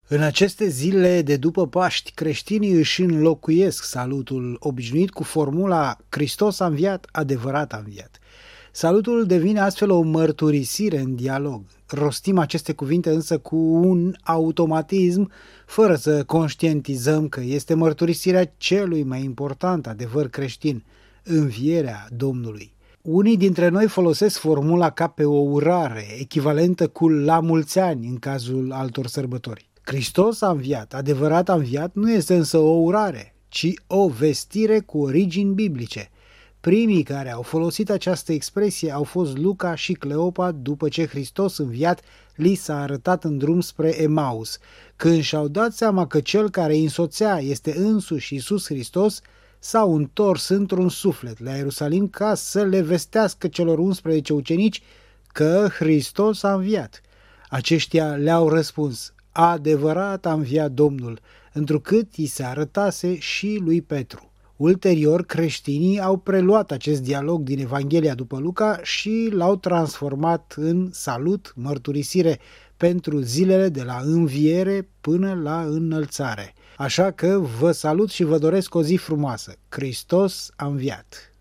În aceste zile de după Paști, creștinii își înlocuiesc salutul obișnuit cu formula Hristos a înviat, adevărat a înviat. Salutul devine astfel o mărturisire în dialog. Rostim aceste cuvinte însă cu un automatism, fără să conștientizăm că este mărturisirea celui mai important adevăr creștin, învierea Domnului. Unii dintre noi folosesc formula ca pe o urare, echivalentă cu la mulți ani în cazul altor sărbători. Hristos a înviat, adevărat a înviat, nu este însă o urare, ci o vestire cu origini biblice. Primii care au folosit această expresie au fost Luca și Cleopa după ce Hristos înviat li s-a arătat în drum spre Emaus. Când și-au dat seama că cel care îi însoțea este însuși Iisus Hristos, s-au întors într-un suflet la Ierusalim ca să le vestească celor 11 ucenici că Hristos a înviat. Aceștia le-au răspuns: adevărat a înviat Domnul, întrucât i se arătase și lui Petru. Ulterior, creștinii au preluat acest dialog din Evanghelia după Luca și l-au transformat în salut, mărturisire pentru zilele de la înviere până la înălțare. Așa că vă salut și vă doresc o zi frumoasă. Hristos a înviat!